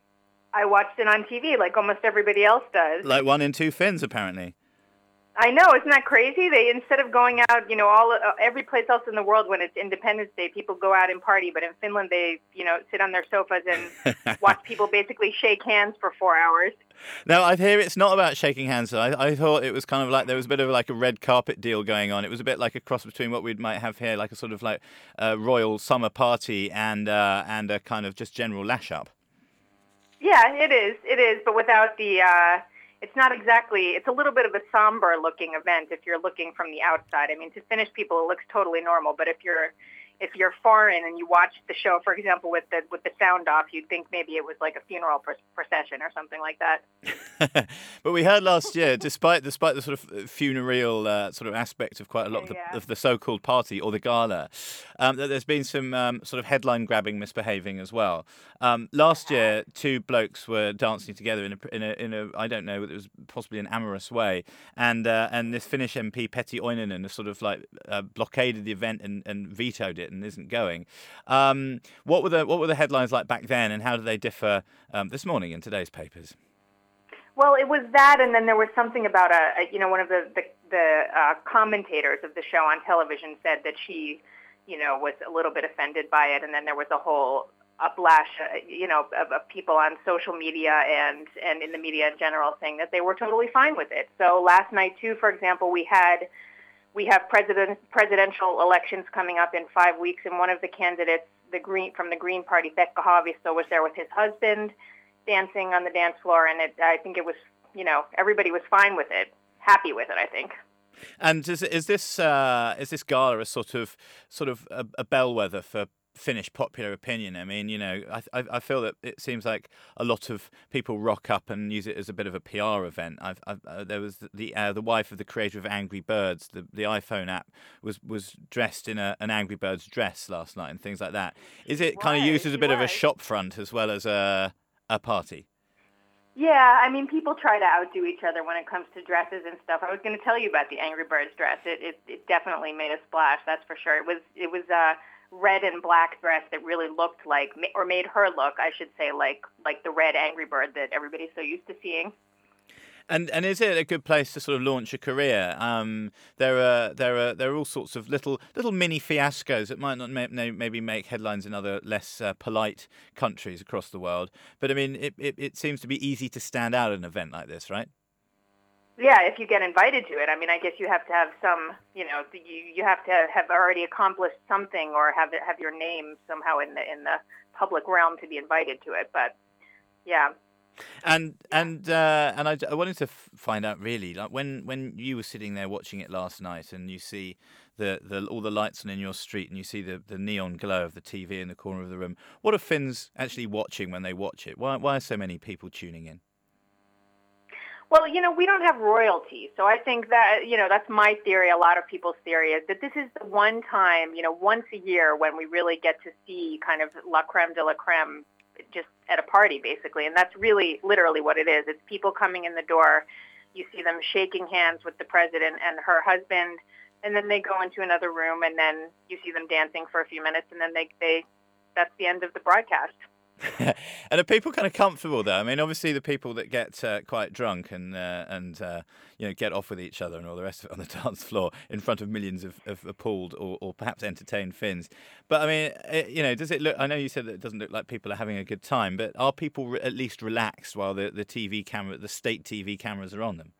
I watched it on T V like almost everybody else does. Like one in two Finns, apparently. I know, isn't that crazy? They, instead of going out, you know, all uh, every place else in the world when it's Independence Day, people go out and party. But in Finland, they, you know, sit on their sofas and watch people basically shake hands for four hours. Now, I hear it's not about shaking hands. I, I thought it was kind of like there was a bit of like a red carpet deal going on. It was a bit like a cross between what we might have here, like a sort of like a royal summer party and uh, and a kind of just general lash up. Yeah, it is. It is, but without the... Uh, It's not exactly, it's a little bit of a somber looking event if you're looking from the outside. I mean, to Finnish people, it looks totally normal, but if you're if you're foreign and you watch the show, for example, with the with the sound off, you'd think maybe it was like a funeral procession or something like that. But we heard last year, despite despite the sort of funereal uh, sort of aspect of quite a lot of the, yeah. of the so-called party or the gala, um, that there's been some um, sort of headline-grabbing misbehaving as well. Um, last year, two blokes were dancing together in a, in a in a I don't know, it was possibly an amorous way, and uh, and this Finnish M P Petty Oinonen has sort of like uh, blockaded the event and, and vetoed it and isn't going. Um, what were the what were the headlines like back then, and how do they differ um, this morning in today's papers? Well, it was that, and then there was something about a, a you know, one of the the, the uh, commentators of the show on television said that she, you know, was a little bit offended by it, and then there was a whole uplash, uh, you know, of, of people on social media and and in the media in general saying that they were totally fine with it. So last night too, for example, we had we have president presidential elections coming up in five weeks, and one of the candidates, the Green from the Green Party, Pekka Haavisto, was there with his husband, dancing on the dance floor, and it, I think it was, you know, everybody was fine with it, happy with it, I think. And is is this uh, is this gala a sort of sort of a, a bellwether for Finnish popular opinion? I mean, you know, I, I I feel that it seems like a lot of people rock up and use it as a bit of a P R event. I've, I've, uh, there was the uh, the wife of the creator of Angry Birds, the the iPhone app, was was dressed in a, an Angry Birds dress last night and things like that. Is it kind of used as a bit of a shop front as well as a a party? Yeah, I mean, people try to outdo each other when it comes to dresses and stuff. I was going to tell you about the Angry Birds dress. It, it it definitely made a splash, that's for sure. It was it was a red and black dress that really looked like, or made her look, I should say, like like the red Angry Bird that everybody's so used to seeing. And and is it a good place to sort of launch a career? Um, there are there are there are all sorts of little little mini fiascos that might not may, maybe make headlines in other less uh, polite countries across the world. But I mean, it, it it seems to be easy to stand out at an event like this, right? Yeah, if you get invited to it. I mean, I guess you have to have some, you know, you you have to have already accomplished something or have have your name somehow in the in the public realm to be invited to it. But yeah. And and uh, and I, I wanted to f- find out really, like when, when you were sitting there watching it last night, and you see the, the all the lights on in your street, and you see the, the neon glow of the T V in the corner of the room. What are Finns actually watching when they watch it? Why why are so many people tuning in? Well, you know, we don't have royalty, so I think that, you know, that's my theory. A lot of people's theory is that this is the one time, you know, once a year when we really get to see kind of la creme de la creme just at a party, basically. And that's really literally what it is. It's people coming in the door you see them shaking hands with the president and her husband, and then they go into another room, and then you see them dancing for a few minutes, and then they, they that's the end of the broadcast. And are people kind of comfortable though? I mean, obviously the people that get uh, quite drunk and uh, and uh, you know get off with each other and all the rest of it on the dance floor in front of millions of, of appalled or, or perhaps entertained Finns. But I mean, it, you know, does it look? I know you said that it doesn't look like people are having a good time, but are people re- at least relaxed while the the T V camera, the state T V cameras are on them?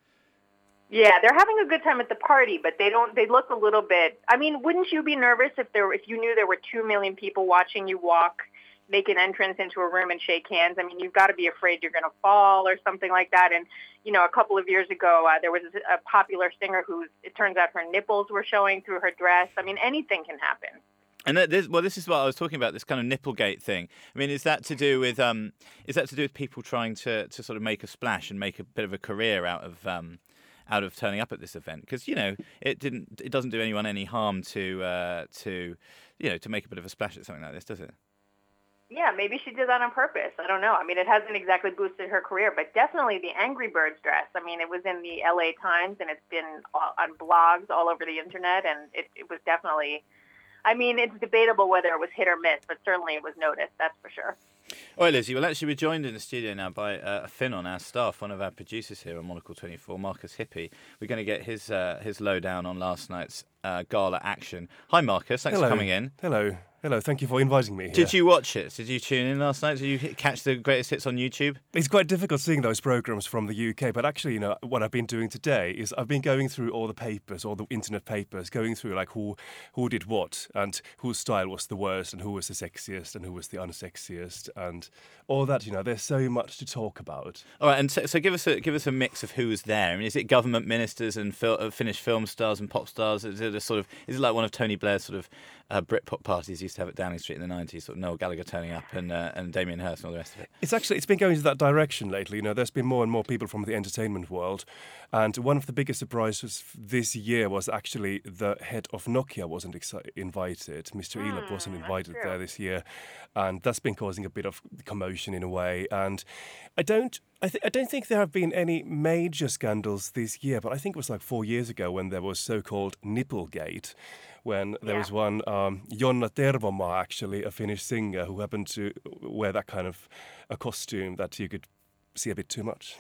Yeah, they're having a good time at the party, but they don't. They look a little bit. I mean, wouldn't you be nervous if there if you knew there were two million people watching you walk, make an entrance into a room and shake hands? I mean, you've got to be afraid you're going to fall or something like that. And, you know, a couple of years ago, uh, there was a popular singer who, it turns out her nipples were showing through her dress. I mean, anything can happen. And this, well, this is what I was talking about, this kind of Nipplegate thing. I mean, is that to do with um, is that to do with people trying to, to sort of make a splash and make a bit of a career out of um, out of turning up at this event? Because, you know, it didn't it doesn't do anyone any harm to uh, to you know to make a bit of a splash at something like this, does it? Yeah, maybe she did that on purpose. I don't know. I mean, it hasn't exactly boosted her career, but definitely the Angry Birds dress. I mean, it was in the L A Times, and it's been on blogs all over the internet, and it, it was definitely, I mean, it's debatable whether it was hit or miss, but certainly it was noticed, that's for sure. All right, Lizzie. Well, actually, we're joined in the studio now by uh, a Finn on our staff, one of our producers here on Monocle twenty-four, Marcus Hippie. We're going to get his uh, his lowdown on last night's uh, gala action. Hi, Marcus. Thanks Hello. for coming in. Hello. Hello. Thank you for inviting me here. Did you watch it? Did you tune in last night? Did you hit, catch the greatest hits on YouTube? It's quite difficult seeing those programs from the U K, but actually, you know, what I've been doing today is I've been going through all the papers, all the internet papers, going through like who who did what and whose style was the worst and who was the sexiest and who was the unsexiest and all that. You know, there's so much to talk about. All right, and so, so give us a give us a mix of who was there. I mean, is it government ministers and fil- uh, Finnish film stars and pop stars? Is it a sort of is it like one of Tony Blair's sort of uh, Britpop parties he used to have at Downing Street in the nineties? Sort of Noel Gallagher turning up and uh, and Damien Hirst and all the rest of it. It's actually it's been going to that direction lately. You know, there's been more and more people from the entertainment world, and one of the biggest surprises this year was actually the head of Nokia wasn't ex- invited. Mister Mm, Elop wasn't invited there this year, and that's been causing a bit of commotion in a way. And I don't. I, th- I don't think there have been any major scandals this year, but I think it was like four years ago when there was so-called Nipplegate, when there yeah. was one, um, Jonna Tervomaa, actually, a Finnish singer who happened to wear that kind of a costume that you could see a bit too much.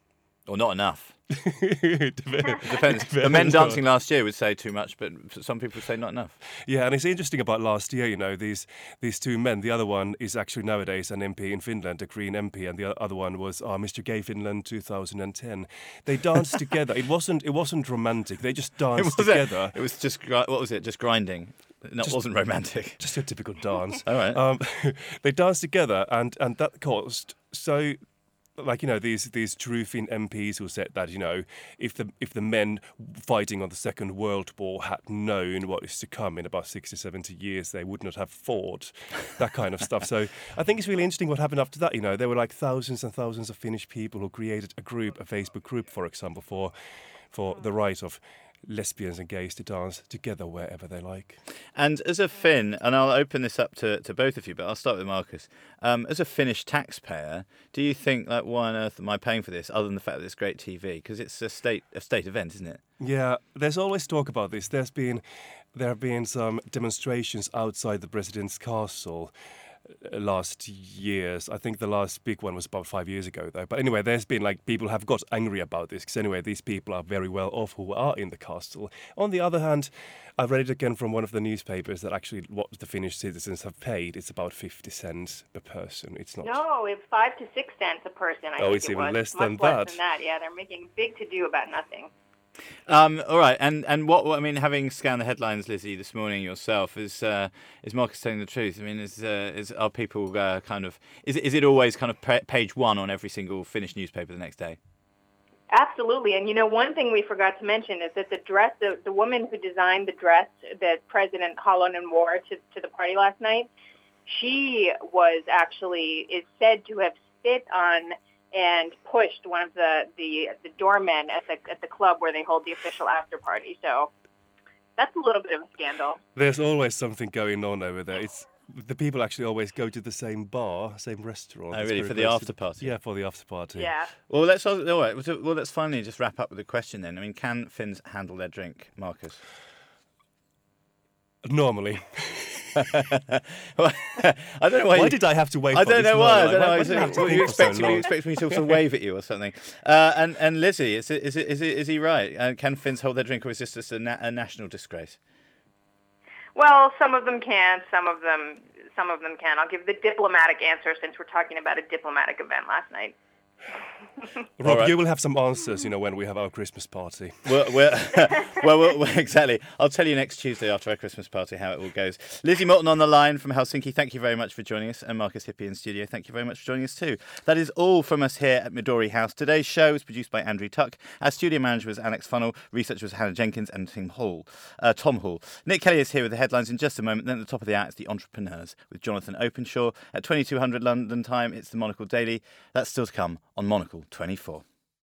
Or not enough. It depends. The men dancing last year would say too much, but some people say not enough. Yeah, and it's interesting about last year, you know, these these two men. The other one is actually nowadays an M P in Finland, a Green M P, and the other one was uh, Mister Gay Finland two thousand ten. They danced together. It wasn't it wasn't romantic. They just danced it together. It was just, what was it, just grinding? No, it wasn't romantic. Just a typical dance. All right. Um, they danced together, and, and that caused so... Like, you know, these these true Finn M Ps who said that, you know, if the if the men fighting on the Second World War had known what is to come in about sixty, seventy years, they would not have fought, that kind of stuff. So I think it's really interesting what happened after that. You know, there were like thousands and thousands of Finnish people who created a group, a Facebook group, for example, for for the right of lesbians and gays to dance together wherever they like. And as a Finn, and I'll open this up to, to both of you, but I'll start with Marcus. Um, as a Finnish taxpayer, do you think, like, why on earth am I paying for this, other than the fact that it's great T V? Because it's a state a state event, isn't it? Yeah, there's always talk about this. There's been there have been some demonstrations outside the president's castle last years. I think the last big one was about five years ago, though. But anyway, there's been like people have got angry about this because anyway, these people are very well off who are in the castle. On the other hand, I read it again from one of the newspapers that actually what the Finnish citizens have paid, it's about fifty cents per person. It's not. No, it's five to six cents a person. I oh, think it's it even was. less Much than less that. Than that. Yeah, they're making big to do about nothing. Um, all right, and and what I mean, having scanned the headlines, Lizzie, this morning yourself, is uh, is Marcus telling the truth? I mean, is uh, is are people uh, kind of is it, is it always kind of page one on every single Finnish newspaper the next day? Absolutely, and you know, one thing we forgot to mention is that the dress, the, the woman who designed the dress that President Halonen wore to to the party last night, she was actually is said to have spit on and pushed one of the, the, the doormen at the at the club where they hold the official after party. So that's a little bit of a scandal. There's always something going on over there. It's the people actually always go to the same bar, same restaurant. Oh, It's really? very For the close after to- party? Yeah, for the after party. Yeah. Well, let's all right. Well, let's finally just wrap up with a question then. I mean, can Finns handle their drink, Marcus? Normally. Well, I don't know why. Why you, did I have to wait I for don't this know why. I long? don't know. Why- why why did I have to you, think you for so expect me? You long? expect me to sort of wave at you or something? Uh, and and Lizzie, is it, is it, is it, is he right? Uh, can Finns hold their drink, or is this just a, na- a national disgrace? Well, some of them can, some of them, some of them can. I'll give the diplomatic answer since we're talking about a diplomatic event last night. Rob, right. you will have some answers, you know, when we have our Christmas party. Well, well, well, well, well, exactly. I'll tell you next Tuesday after our Christmas party how it all goes. Lizzie Morton on the line from Helsinki. Thank you very much for joining us. And Marcus Hippie in studio. Thank you very much for joining us too. That is all from us here at Midori House. Today's show was produced by Andrew Tuck. Our studio manager was Alex Funnell. Researcher was Hannah Jenkins and Tim Hall, uh, Tom Hall. Nick Kelly is here with the headlines in just a moment. Then at the top of the hour, it's The Entrepreneurs with Jonathan Openshaw. At twenty-two hundred London time, it's the Monocle Daily. That's still to come on Monocle twenty-four.